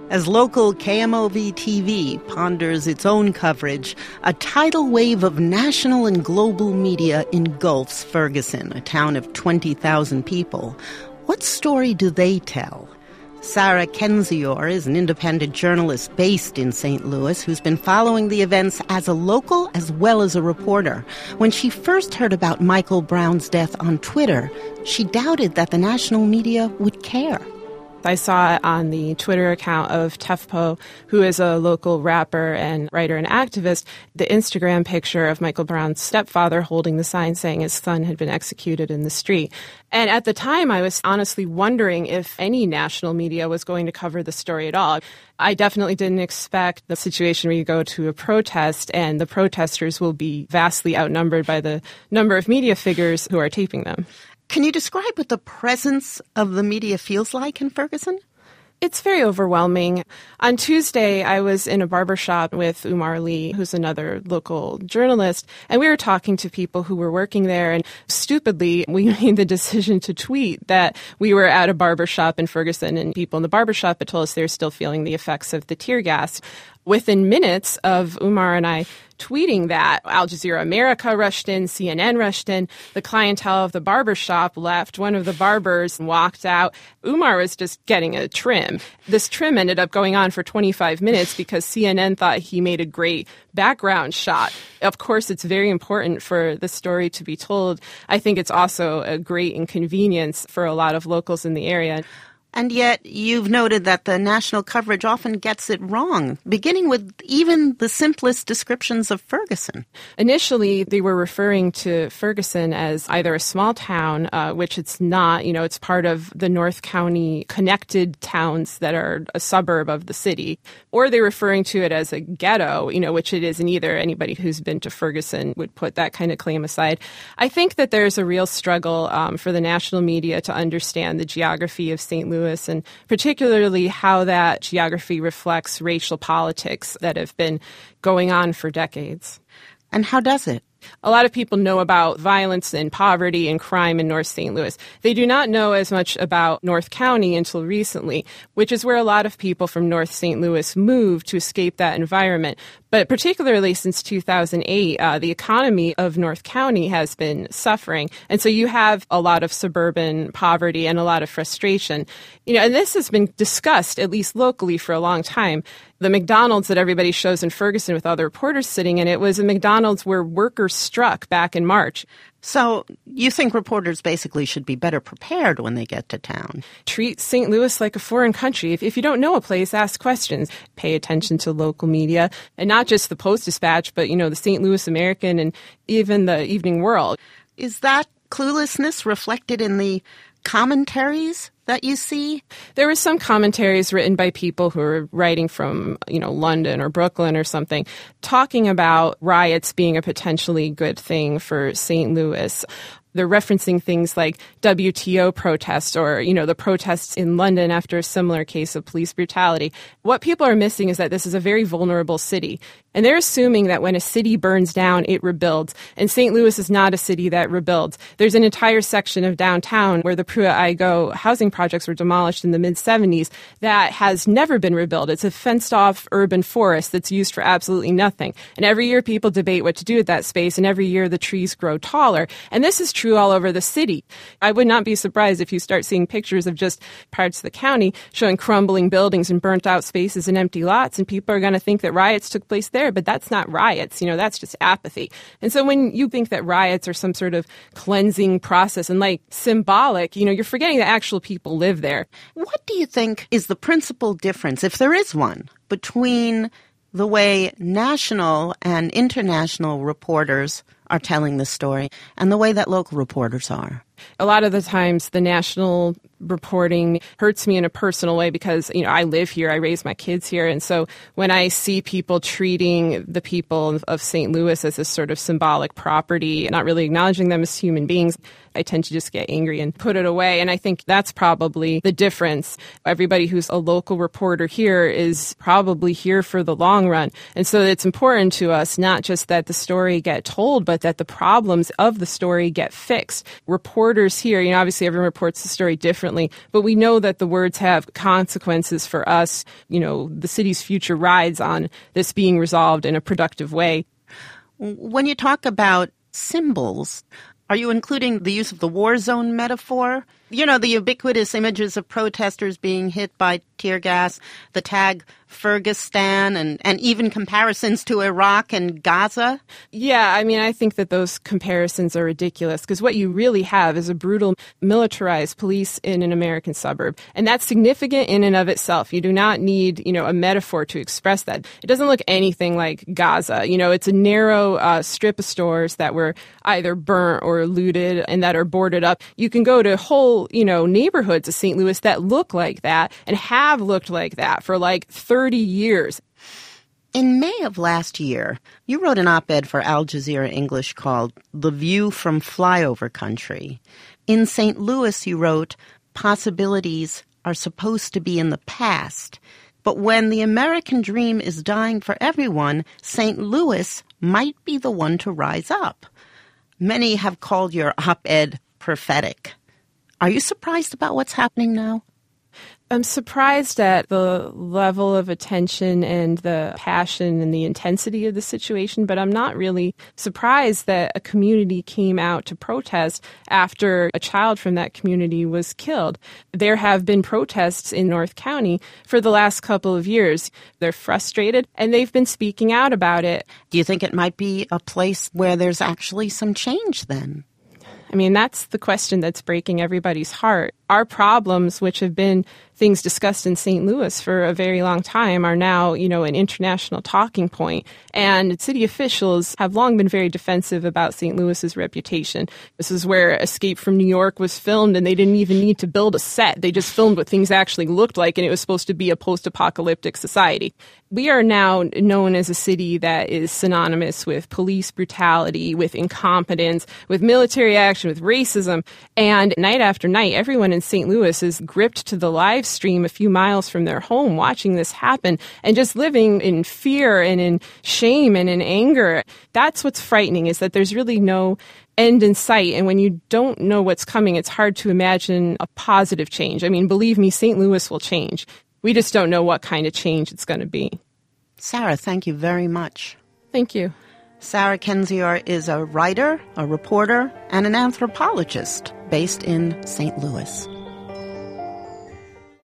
As local KMOV-TV ponders its own coverage, a tidal wave of national and global media engulfs Ferguson, a town of 20,000 people. What story do they tell? Sarah Kendzior is an independent journalist based in St. Louis who's been following the events as a local as well as a reporter. When she first heard about Michael Brown's death on Twitter, she doubted that the national media would care. I saw it on the Twitter account of Tefpo, who is a local rapper and writer and activist, the Instagram picture of Michael Brown's stepfather holding the sign saying his son had been executed in the street. And at the time, I was honestly wondering if any national media was going to cover the story at all. I definitely didn't expect the situation where you go to a protest and the protesters will be vastly outnumbered by the number of media figures who are taping them. Can you describe what the presence of the media feels like in Ferguson? It's very overwhelming. On Tuesday, I was in a barbershop with Umar Lee, who's another local journalist, and we were talking to people who were working there, and stupidly, we made the decision to tweet that we were at a barbershop in Ferguson, and people in the barbershop had told us they're still feeling the effects of the tear gas. Within minutes of Umar and I tweeting that, Al Jazeera America rushed in, CNN rushed in, the clientele of the barbershop left, one of the barbers walked out. Umar was just getting a trim. This trim ended up going on for 25 minutes because CNN thought he made a great background shot. Of course, it's very important for the story to be told. I think it's also a great inconvenience for a lot of locals in the area. And yet, you've noted that the national coverage often gets it wrong, beginning with even the simplest descriptions of Ferguson. Initially, they were referring to Ferguson as either a small town, which it's not. You know, it's part of the North County connected towns that are a suburb of the city. Or they're referring to it as a ghetto, you know, which it isn't either. Anybody who's been to Ferguson would put that kind of claim aside. I think that there's a real struggle for the national media to understand the geography of St. Louis, and particularly how that geography reflects racial politics that have been going on for decades. And how does it? A lot of people know about violence and poverty and crime in North St. Louis. They do not know as much about North County until recently, which is where a lot of people from North St. Louis moved to escape that environment. But particularly since 2008, the economy of North County has been suffering. And so you have a lot of suburban poverty and a lot of frustration. You know, and this has been discussed, at least locally, for a long time. The McDonald's that everybody shows in Ferguson with all the reporters sitting in it was a McDonald's where workers struck back in March. So you think reporters basically should be better prepared when they get to town? Treat St. Louis like a foreign country. If you don't know a place, ask questions. Pay attention to local media, and not just the Post-Dispatch, but, you know, the St. Louis American and even the Evening World. Is that cluelessness reflected in the commentaries that you see? There were some commentaries written by people who were writing from, you know, London or Brooklyn or something, talking about riots being a potentially good thing for St. Louis. They're referencing things like WTO protests or, you know, the protests in London after a similar case of police brutality. What people are missing is that this is a very vulnerable city. And they're assuming that when a city burns down, it rebuilds. And St. Louis is not a city that rebuilds. There's an entire section of downtown where the Pruitt-Igoe housing projects were demolished in the mid-'70s that has never been rebuilt. It's a fenced-off urban forest that's used for absolutely nothing. And every year people debate what to do with that space, and every year the trees grow taller. And this is true all over the city. I would not be surprised if you start seeing pictures of just parts of the county showing crumbling buildings and burnt-out spaces and empty lots, and people are going to think that riots took place there. But that's not riots, you know, that's just apathy. And so when you think that riots are some sort of cleansing process and like symbolic, you know, you're forgetting that actual people live there. What do you think is the principal difference, if there is one, between the way national and international reporters are telling the story and the way that local reporters are? A lot of the times the national reporting hurts me in a personal way because, you know, I live here, I raise my kids here. And so when I see people treating the people of St. Louis as this sort of symbolic property, not really acknowledging them as human beings, I tend to just get angry and put it away. And I think that's probably the difference. Everybody who's a local reporter here is probably here for the long run. And so it's important to us not just that the story get told, but that the problems of the story get fixed. Reporters here, you know, obviously everyone reports the story differently differently. But we know that the words have consequences for us. The city's future rides on this being resolved in a productive way. When you talk about symbols, are you including the use of the war zone metaphor? The ubiquitous images of protesters being hit by tear gas, the tag Fergistan, and even comparisons to Iraq and Gaza? Yeah, I think that those comparisons are ridiculous because what you really have is a brutal militarized police in an American suburb. And that's significant in and of itself. You do not need, a metaphor to express that. It doesn't look anything like Gaza. It's a narrow strip of stores that were either burnt or looted and that are boarded up. You can go to whole neighborhoods of St. Louis that look like that and have looked like that for like 30 years. In May of last year, you wrote an op-ed for Al Jazeera English called The View from Flyover Country. In St. Louis, you wrote, possibilities are supposed to be in the past, but when the American dream is dying for everyone, St. Louis might be the one to rise up. Many have called your op-ed prophetic. Are you surprised about what's happening now? I'm surprised at the level of attention and the passion and the intensity of the situation, but I'm not really surprised that a community came out to protest after a child from that community was killed. There have been protests in North County for the last couple of years. They're frustrated, and they've been speaking out about it. Do you think it might be a place where there's actually some change then? That's the question that's breaking everybody's heart. Our problems, which have been things discussed in St. Louis for a very long time, are now, an international talking point. And city officials have long been very defensive about St. Louis's reputation. This is where Escape from New York was filmed, and they didn't even need to build a set. They just filmed what things actually looked like, and it was supposed to be a post-apocalyptic society. We are now known as a city that is synonymous with police brutality, with incompetence, with military action, with racism. And night after night, everyone in St. Louis is gripped to the live stream a few miles from their home watching this happen and just living in fear and in shame and in anger. That's what's frightening, is that there's really no end in sight. And when you don't know what's coming, it's hard to imagine a positive change. Believe me, St. Louis will change. We just don't know what kind of change it's going to be. Sarah, thank you very much. Thank you. Sarah Kendzior is a writer, a reporter, and an anthropologist based in St. Louis.